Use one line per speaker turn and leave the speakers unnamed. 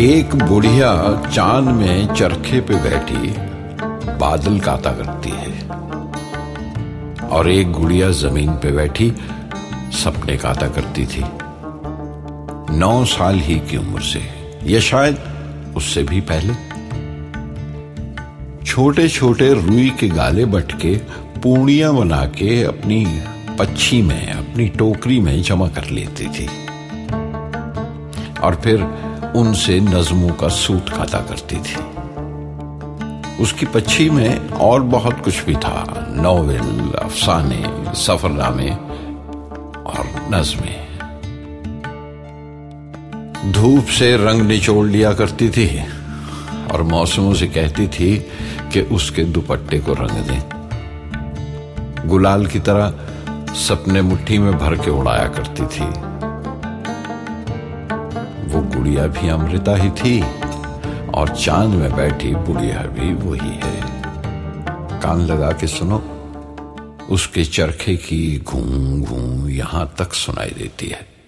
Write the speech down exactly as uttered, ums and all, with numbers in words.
एक बुढ़िया चांद में चरखे पे बैठी बादल काता करती है और एक गुड़िया जमीन पे बैठी सपने काता करती थी। नौ साल ही की उम्र से, या शायद उससे भी पहले। छोटे छोटे रुई के गाले बट के पूड़ियां बना के अपनी पच्छी में, अपनी टोकरी में जमा कर लेती थी और फिर उनसे नज़्मों का सूत खाता करती थी। उसकी पच्छी में और बहुत कुछ भी था, नॉवेल, अफसाने, सफरनामे और नज़्में। धूप से रंग निचोड़ लिया करती थी और मौसमों से कहती थी कि उसके दुपट्टे को रंग दें। गुलाल की तरह सपने मुट्ठी में भर के उड़ाया करती थी। वो गुड़िया भी अमृता ही थी और चांद में बैठी बुढ़िया भी वही है। कान लगा के सुनो, उसके चरखे की घूं घूं यहां तक सुनाई देती है।